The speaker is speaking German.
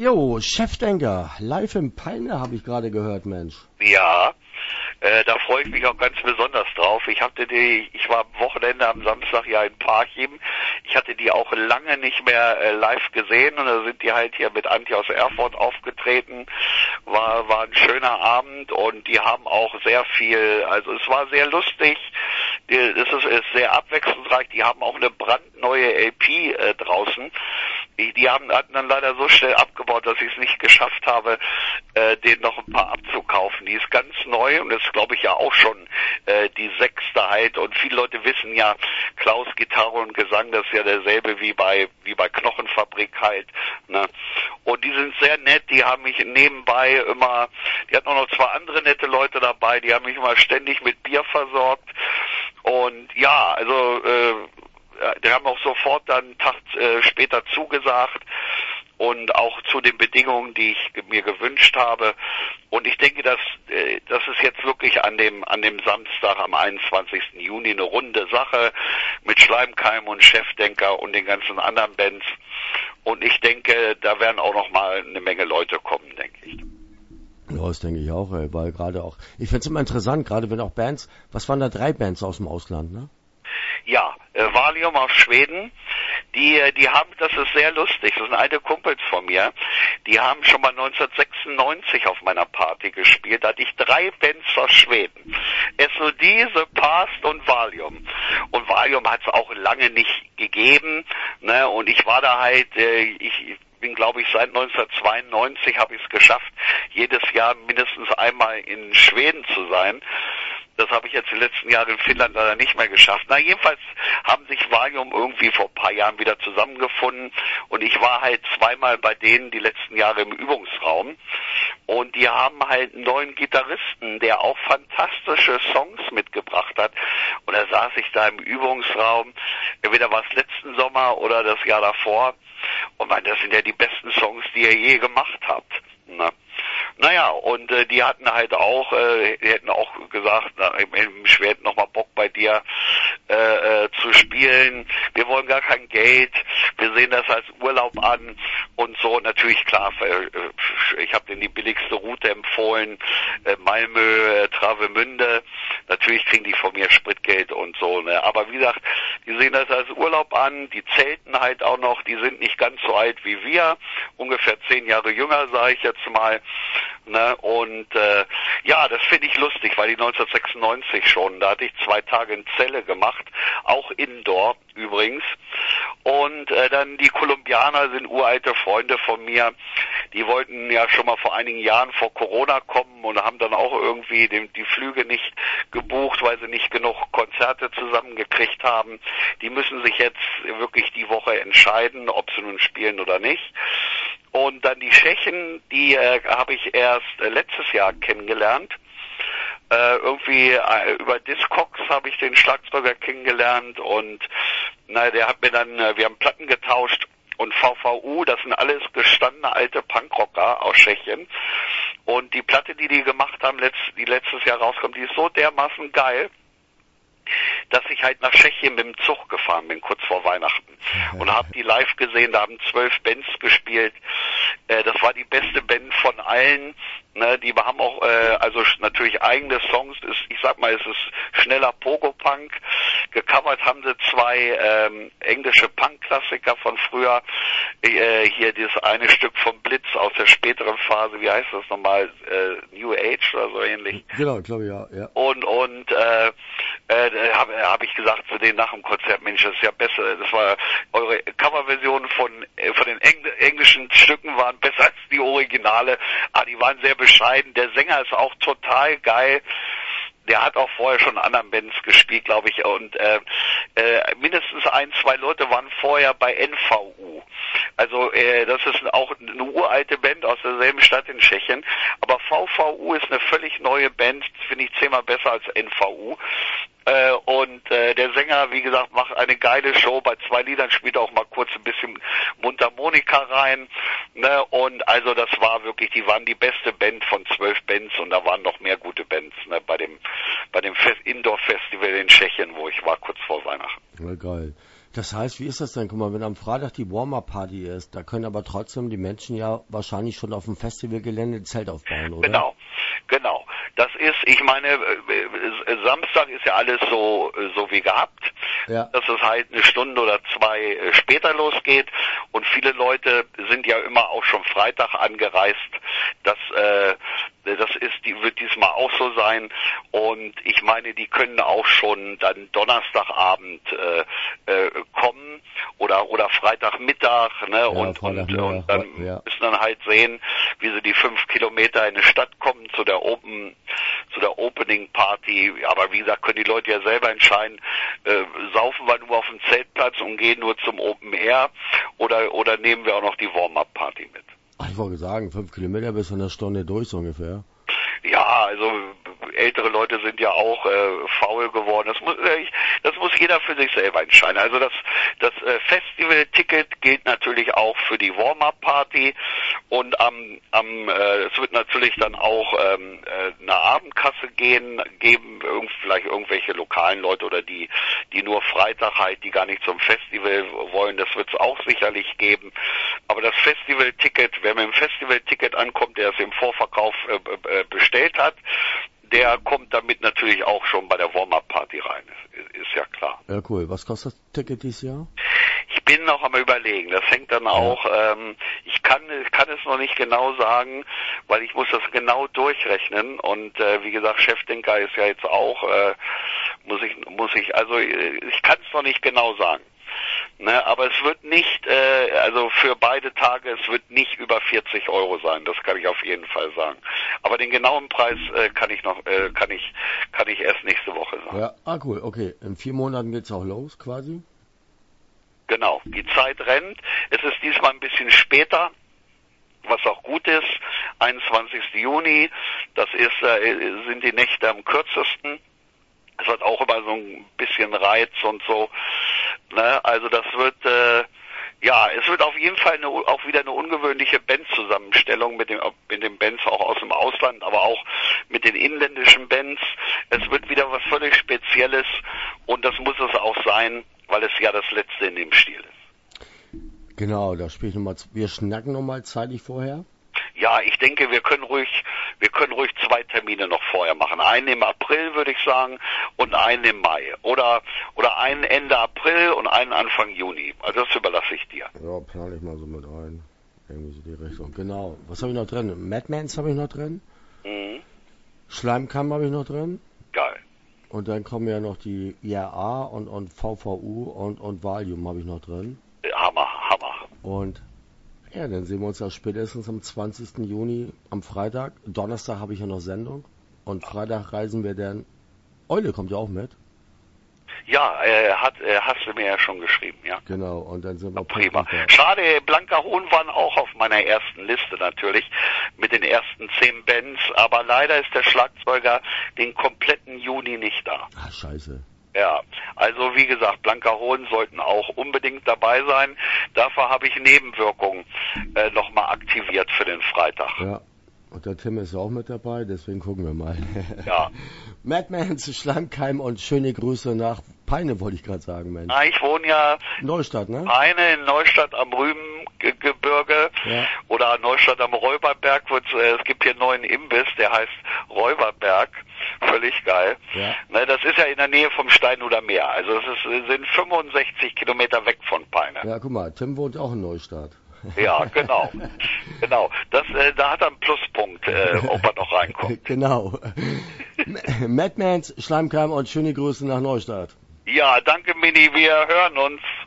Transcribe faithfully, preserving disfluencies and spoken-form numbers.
Jo, Chefdenker, live im Peine habe ich gerade gehört, Mensch. Ja, äh, da freue ich mich auch ganz besonders drauf. Ich hatte die, ich war am Wochenende am Samstag ja in Parchim. Ich hatte die auch lange nicht mehr äh, live gesehen und da sind die halt hier mit Antje aus Erfurt aufgetreten. War, war ein schöner Abend und die haben auch sehr viel, also es war sehr lustig. Es ist, ist sehr abwechslungsreich. Die haben auch eine brandneue L P äh, draußen. Die, die haben hatten dann leider so schnell abgebaut, dass ich es nicht geschafft habe, äh, denen noch ein paar abzukaufen. Die ist ganz neu und ist, glaube ich, ja auch schon äh, die sechste halt. Und viele Leute wissen ja, Klaus Gitarre und Gesang, das ist ja derselbe wie bei wie bei Knochenfabrik halt. Ne? Und die sind sehr nett. Die haben mich nebenbei immer, die hatten auch noch zwei andere nette Leute dabei. Die haben mich immer ständig mit Bier versorgt. Und ja, also äh, die haben auch sofort dann einen Tag äh, später zugesagt und auch zu den Bedingungen, die ich mir gewünscht habe. Und ich denke, dass äh, das ist jetzt wirklich an dem an dem Samstag am einundzwanzigsten Juni eine runde Sache mit Schleimkeim und Chefdenker und den ganzen anderen Bands. Und ich denke, da werden auch noch mal eine Menge Leute kommen, denke ich. Ja, das denke ich auch, ey, weil gerade auch, ich finde es immer interessant, gerade wenn auch Bands, was waren da drei Bands aus dem Ausland, ne? Ja, äh, Valium aus Schweden, die die haben, das ist sehr lustig, das sind alte Kumpels von mir, die haben schon mal neunzehnhundertsechsundneunzig auf meiner Party gespielt, da hatte ich drei Bands aus Schweden, S O D, The Past und Valium. Und Valium hat es auch lange nicht gegeben, ne, und ich war da halt, äh, ich bin, glaube ich, seit neunzehnhundertzweiundneunzig habe ich es geschafft, jedes Jahr mindestens einmal in Schweden zu sein. Das habe ich jetzt die letzten Jahre in Finnland leider nicht mehr geschafft. Na, jedenfalls haben sich Valium irgendwie vor ein paar Jahren wieder zusammengefunden und ich war halt zweimal bei denen die letzten Jahre im Übungsraum und die haben halt einen neuen Gitarristen, der auch fantastische Songs mitgebracht hat und da saß ich da im Übungsraum, entweder war es letzten Sommer oder das Jahr davor und meinte, das sind ja die besten Songs, die ihr je gemacht habt. Na. Naja, und äh, die hatten halt auch, äh, die hätten auch gesagt, na, im Schwert nochmal Bock bei dir äh, äh, zu spielen. Wir wollen gar kein Geld, wir sehen das als Urlaub an und so. Natürlich, klar, äh, ich habe denen die billigste Route empfohlen, äh, Malmö, äh, Travemünde. Natürlich kriegen die von mir Spritgeld und so, ne. Aber wie gesagt, die sehen das als Urlaub an, die zelten halt auch noch, die sind nicht ganz so alt wie wir, ungefähr zehn Jahre jünger, sage ich jetzt mal. Ne, und äh, ja, das finde ich lustig, weil die neunzehnhundertsechsundneunzig schon, da hatte ich zwei Tage in Celle gemacht, auch Indoor übrigens. Und äh, dann die Kolumbianer sind uralte Freunde von mir, die wollten ja schon mal vor einigen Jahren vor Corona kommen und haben dann auch irgendwie den, die Flüge nicht gebucht, weil sie nicht genug Konzerte zusammengekriegt haben. Die müssen sich jetzt wirklich die Woche entscheiden, ob sie nun spielen oder nicht. Und dann die Tschechen, die äh, habe ich erst äh, letztes Jahr kennengelernt. Äh, irgendwie äh, über Discogs habe ich den Schlagzeuger kennengelernt und na, der hat mir dann, äh, wir haben Platten getauscht und V V U, das sind alles gestandene alte Punkrocker aus Tschechien. Und die Platte, die die gemacht haben, letzt, die letztes Jahr rauskommt, die ist so dermaßen geil, dass ich halt nach Tschechien mit dem Zug gefahren bin, kurz vor Weihnachten. Und habe die live gesehen, da haben zwölf Bands gespielt. Äh, das war die beste Band von allen. Ne, die haben auch, äh, also natürlich eigene Songs. Ist, ich sag mal, es ist schneller Pogo-Punk. Gecovert haben sie zwei ähm, englische Punk-Klassiker von früher. Äh, hier dieses eine Stück vom Blitz aus der späteren Phase. Wie heißt das nochmal? Äh, New Age oder so ähnlich. Genau, glaube ich, ja, ja. Und und äh, äh, habe hab ich gesagt zu denen nach dem Konzert, Mensch, das ist ja besser. Das war eure Coverversion von äh, von den Engl englischen Stücken waren besser als die Originale. Ah, die waren sehr bescheiden. Der Sänger ist auch total geil. Der hat auch vorher schon in anderen Bands gespielt, glaube ich. Und äh, äh, mindestens ein, zwei Leute waren vorher bei N V U. Also äh, das ist auch eine uralte Band aus derselben Stadt in Tschechien. Aber V V U ist eine völlig neue Band, finde ich zehnmal besser als N V U. Äh, und äh, der Sänger, wie gesagt, macht eine geile Show. Bei zwei Liedern spielt er auch mal kurz ein bisschen Mundharmonika rein. Ne? Und also das war wirklich, die waren die beste Band von zwölf Bands und da waren noch mehr gute Bands, ne? bei dem bei dem Fest Indoor Festival in Tschechien, wo ich war kurz vor Weihnachten. Ja, geil. Das heißt, wie ist das denn? Guck mal, wenn am Freitag die Warm-Up-Party ist, da können aber trotzdem die Menschen ja wahrscheinlich schon auf dem Festivalgelände ein Zelt aufbauen, oder? Genau, genau. Das ist, ich meine, äh, Samstag ist ja alles so so wie gehabt, ja. dass es halt eine Stunde oder zwei später losgeht und viele Leute sind ja immer auch schon Freitag angereist. Das äh, das ist, die wird diesmal auch so sein und ich meine, die können auch schon dann Donnerstagabend äh, äh, kommen oder oder Freitagmittag, ne? Ja, und, Freitag, und und dann ja. müssen dann halt sehen, wie sie die fünf Kilometer in die Stadt kommen zu der Open zu der Opening Party. Aber wie gesagt, können die Leute ja selber entscheiden, äh, saufen wir nur auf dem Zeltplatz und gehen nur zum Open Air oder oder nehmen wir auch noch die Warm-Up Party mit. Ach, ich wollte sagen, fünf Kilometer bis in einer Stunde durch so ungefähr. Ja, also ältere Leute sind ja auch äh, faul geworden. Das muss, äh, das muss jeder für sich selber entscheiden. Also das, das äh, Festival-Ticket gilt natürlich auch für die Warm-Up-Party und am, am, äh, es wird natürlich dann auch ähm, äh, eine Abendkasse gehen, geben irgend, vielleicht irgendwelche lokalen Leute oder die, die nur Freitag halt, die gar nicht zum Festival wollen. Das wird es auch sicherlich geben. Aber das Festival-Ticket, wer mit dem Festival-Ticket ankommt, der es im Vorverkauf äh, äh, bestellt hat, der kommt damit natürlich auch schon bei der Warm-Up-Party rein. Ist, ist ja klar. Ja, cool. Was kostet das Ticket dieses Jahr? Ich bin noch am Überlegen. Das hängt dann ja. auch, ähm, ich kann, kann es noch nicht genau sagen, weil ich muss das genau durchrechnen und äh, wie gesagt, Chefdenker ist ja jetzt auch, äh, muss ich, muss ich, also ich kann es noch nicht genau sagen. Ne, aber es wird nicht, äh, also für beide Tage, es wird nicht über vierzig Euro sein, das kann ich auf jeden Fall sagen. Aber den genauen Preis äh, kann ich noch, äh, kann ich, kann ich erst nächste Woche sagen. Ja, ah cool, okay. In vier Monaten geht's auch los, quasi? Genau, die Zeit rennt. Es ist diesmal ein bisschen später, was auch gut ist. einundzwanzigsten Juni, das ist, äh, sind die Nächte am kürzesten. Es hat auch immer so ein bisschen Reiz und so. Ne? Also das wird, äh, ja, es wird auf jeden Fall eine, auch wieder eine ungewöhnliche Bandzusammenstellung mit, dem, mit den Bands auch aus dem Ausland, aber auch mit den inländischen Bands. Es wird wieder was völlig Spezielles und das muss es auch sein, weil es ja das letzte in dem Stil ist. Genau, da spiele ich nochmal, wir schnacken nochmal zeitig vorher. Ja, ich denke, wir können ruhig, wir können ruhig zwei Termine noch vorher machen. Einen im April, würde ich sagen, und einen im Mai. Oder, oder einen Ende April und einen Anfang Juni. Also das überlasse ich dir. Ja, plane ich mal so mit ein. Irgendwie so die Richtung. Genau. Was habe ich noch drin? Madmans habe ich noch drin. Mhm. Schleimkamm habe ich noch drin. Geil. Und dann kommen ja noch die I R A und, und V V U und, und Valium habe ich noch drin. Hammer, Hammer. Und ja, dann sehen wir uns ja spätestens am zwanzigsten Juni am Freitag. Donnerstag habe ich ja noch Sendung. Und Freitag reisen wir dann. Eule kommt ja auch mit. Ja, äh, hat, äh, hast du mir ja schon geschrieben, ja. Genau, und dann sind wir prima. Schade, Blanka Hohn waren auch auf meiner ersten Liste natürlich, mit den ersten zehn Bands, aber leider ist der Schlagzeuger den kompletten Juni nicht da. Ah, scheiße. Ja, also wie gesagt, Blanka Hohn sollten auch unbedingt dabei sein. Dafür habe ich Nebenwirkungen äh, nochmal aktiviert für den Freitag. Ja, und der Tim ist ja auch mit dabei, deswegen gucken wir mal. Ja. Madmans, Schleimkeim und schöne Grüße nach Peine, wollte ich gerade sagen, Mensch. Na, ich wohne ja Neustadt, ne? Peine in Neustadt am Rübengebirge ja. Oder Neustadt am Räuberberg. Es gibt hier einen neuen Imbiss, der heißt Räuberberg. Völlig geil. Ja. Ne, das ist ja in der Nähe vom Steinhuder Meer. Also es ist, sind fünfundsechzig Kilometer weg von Peine. Ja, guck mal, Tim wohnt auch in Neustadt. Ja, genau. Genau. Das, äh, da hat er einen Pluspunkt, äh, ob er noch reinkommt. Genau. Madmans, Schleimkeim und schöne Grüße nach Neustadt. Ja, danke Mini, wir hören uns.